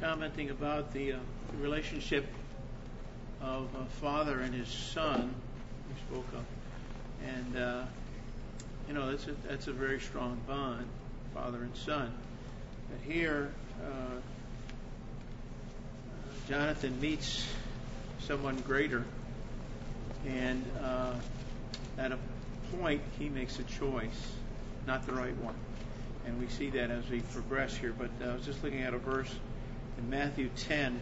commenting about the relationship of a father and his son we spoke of, and that's a very strong bond, father and son. But here, Jonathan meets someone greater, and at a point he makes a choice, not the right one. And we see that as we progress here. But I was just looking at a verse in Matthew 10,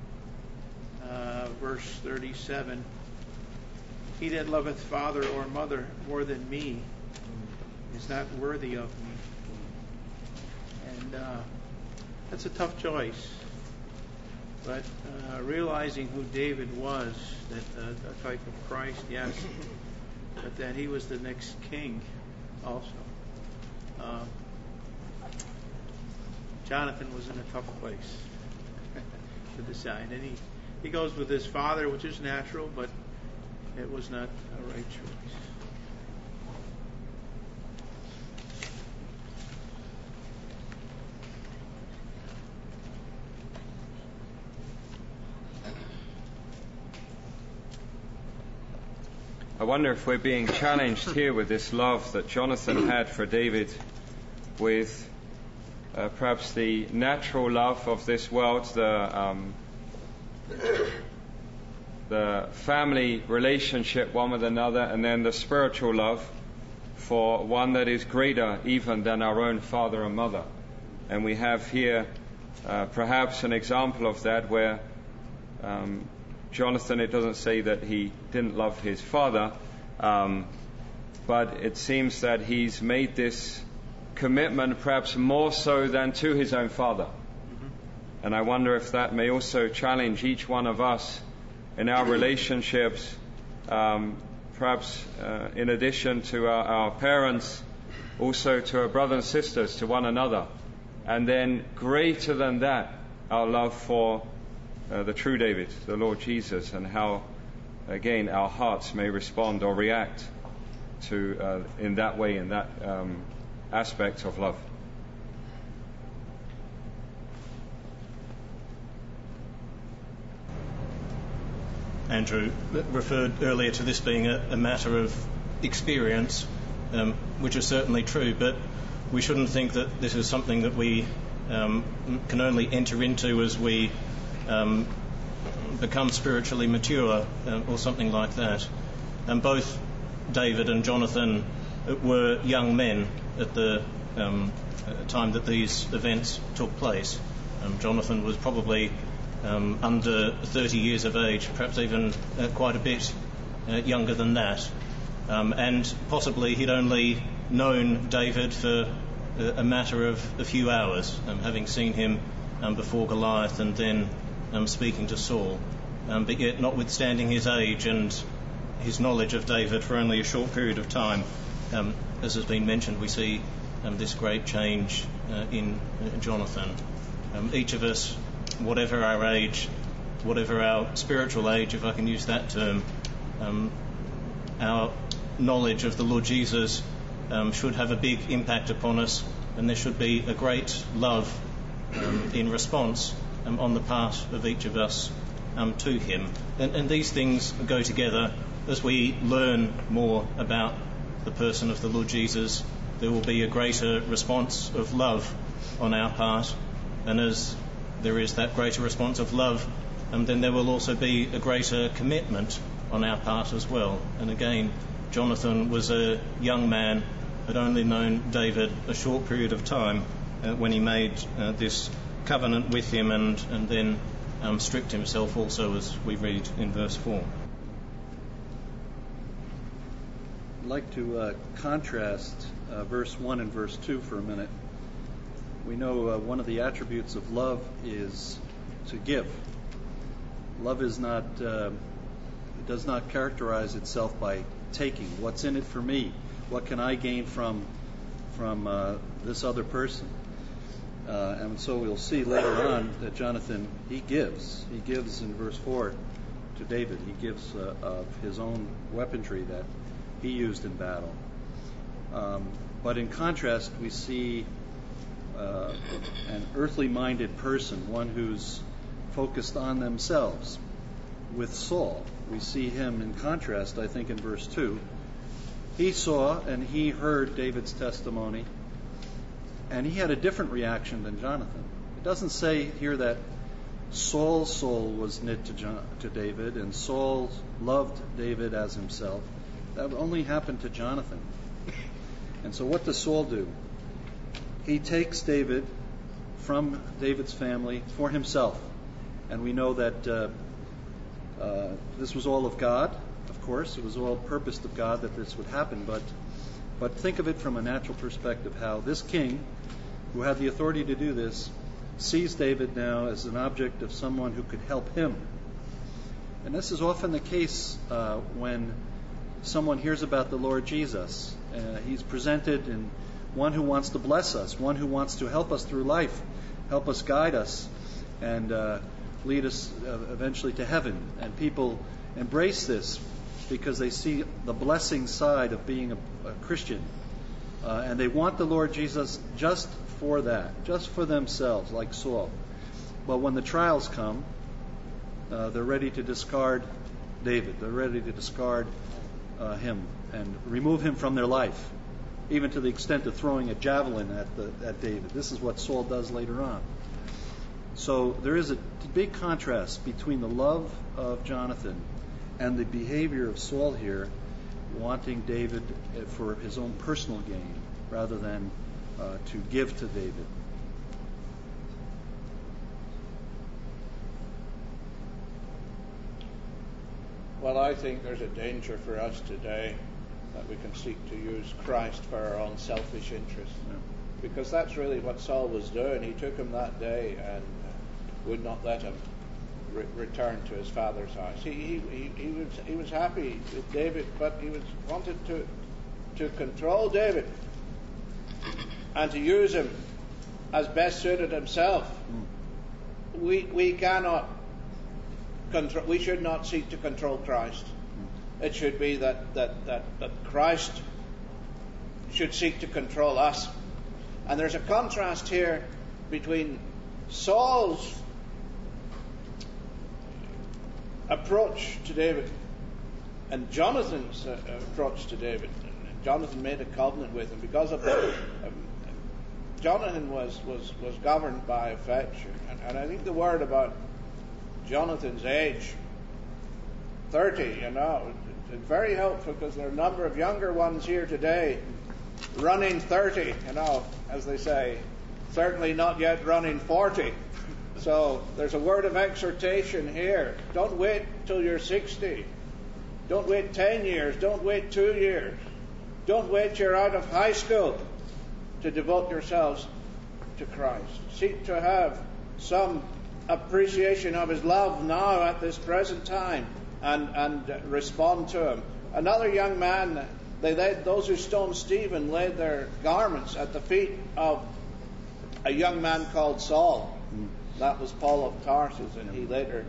verse 37. He that loveth father or mother more than me is not worthy of me. And that's a tough choice. But realizing who David was, that a type of Christ, yes, but that he was the next king also. Jonathan was in a tough place to decide. And he goes with his father, which is natural, but it was not a right choice. I wonder if we're being challenged here with this love that Jonathan had for David, with perhaps the natural love of this world, the family relationship one with another, and then the spiritual love for one that is greater even than our own father and mother. And we have here perhaps an example of that where Jonathan, it doesn't say that he didn't love his father, but it seems that he's made this commitment perhaps more so than to his own father. Mm-hmm. And I wonder if that may also challenge each one of us in our relationships, perhaps in addition to our parents, also to our brothers and sisters, to one another. And then greater than that, our love for the true David, the Lord Jesus, and how, again, our hearts may respond or react to in that way, in that aspect of love. Andrew referred earlier to this being a matter of experience, which is certainly true, but we shouldn't think that this is something that we can only enter into as we become spiritually mature or something like that. And both David and Jonathan were young men at the time that these events took place. Jonathan was probably under 30 years of age, perhaps even quite a bit younger than that. And possibly he'd only known David for a matter of a few hours, having seen him before Goliath and then speaking to Saul. But yet, notwithstanding his age and his knowledge of David for only a short period of time, as has been mentioned, we see this great change in Jonathan. Each of us, whatever our age, whatever our spiritual age, if I can use that term, our knowledge of the Lord Jesus should have a big impact upon us, and there should be a great love in response on the part of each of us to him. And these things go together. As we learn more about the person of the Lord Jesus, there will be a greater response of love on our part, and as there is that greater response of love, then there will also be a greater commitment on our part as well. And again, Jonathan was a young man, had only known David a short period of time when he made this covenant with him, and then stripped himself also, as we read in verse 4. I'd like to contrast verse 1 and verse 2 for a minute. We know one of the attributes of love is to give. Love is not, it does not characterize itself by taking. What's in it for me? What can I gain from this other person? And so we'll see later on that Jonathan, he gives. He gives in verse 4 to David. He gives of his own weaponry that he used in battle. But in contrast, we see an earthly-minded person, one who's focused on themselves. With Saul, we see him in contrast, I think, in verse 2. He saw and he heard David's testimony, and he had a different reaction than Jonathan. It doesn't say here that Saul's soul was knit to David, and Saul loved David as himself. That only happened to Jonathan. And so what does Saul do? He takes David from David's family for himself. And we know that this was all of God, of course. It was all purposed of God that this would happen. But think of it from a natural perspective, how this king, who had the authority to do this, sees David now as an object of someone who could help him. And this is often the case when someone hears about the Lord Jesus. He's presented in one who wants to bless us, one who wants to help us through life, help us guide us, and lead us eventually to heaven. And people embrace this because they see the blessing side of being a Christian. And they want the Lord Jesus just for that, just for themselves, like Saul. But when the trials come, they're ready to discard David. They're ready to discard him and remove him from their life, even to the extent of throwing a javelin at David. This is what Saul does later on. So there is a big contrast between the love of Jonathan and the behavior of Saul here, wanting David for his own personal gain rather than to give to David. Well, I think there's a danger for us today that we can seek to use Christ for our own selfish interests. Yeah. Because that's really what Saul was doing. He took him that day and would not let him return to his father's house. He was happy with David, but he wanted to control David and to use him as best suited himself. We cannot control. We should not seek to control Christ. It should be that Christ should seek to control us. And there's a contrast here between Saul's approach to David and Jonathan's approach to David. Jonathan made a covenant with him because of that. Jonathan was governed by affection, and I think the word about Jonathan's age, 30, is very helpful, because there are a number of younger ones here today running 30, as they say, certainly not yet running 40. So there's a word of exhortation here. Don't wait till you're 60. Don't wait 10 years. Don't wait 2 years. Don't wait till you're out of high school to devote yourselves to Christ. Seek to have some appreciation of His love now at this present time and respond to Him. Another young man, those who stoned Stephen laid their garments at the feet of a young man called Saul. That was Paul of Tarsus, and he later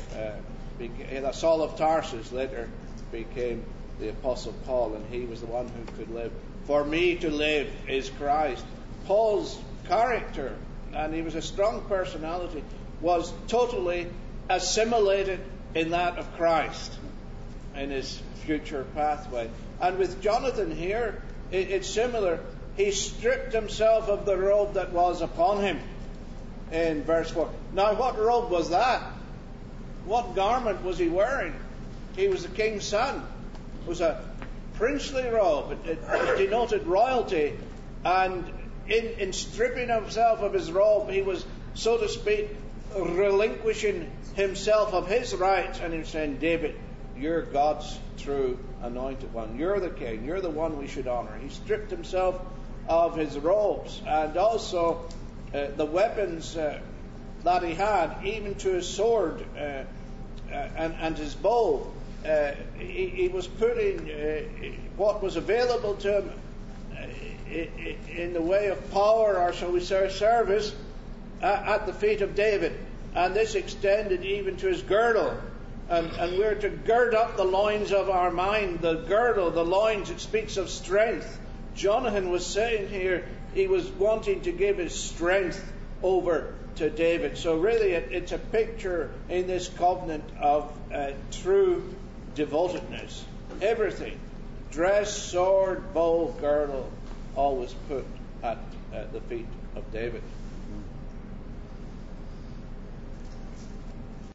Saul of Tarsus later became the Apostle Paul, and he was the one who could live. For me to live is Christ. Paul's character, and he was a strong personality, was totally assimilated in that of Christ in his future pathway. And with Jonathan here, it's similar. He stripped himself of the robe that was upon him in verse 4. Now, what robe was that? What garment was he wearing? He was the king's son. It was a princely robe. It denoted royalty. And in stripping himself of his robe, he was, so to speak, relinquishing himself of his rights. And he was saying, David, you're God's true anointed one. You're the king. You're the one we should honor. He stripped himself of his robes and also the weapons that he had, even to his sword and his bow. He was putting what was available to him in the way of power, or shall we say service, at the feet of David. And this extended even to his girdle. And we're to gird up the loins of our mind. The girdle, the loins, it speaks of strength. Jonathan was saying here, he was wanting to give his strength over to David. So really it's a picture in this covenant of true devotedness. Everything, dress, sword, bow, girdle, always put at the feet of David.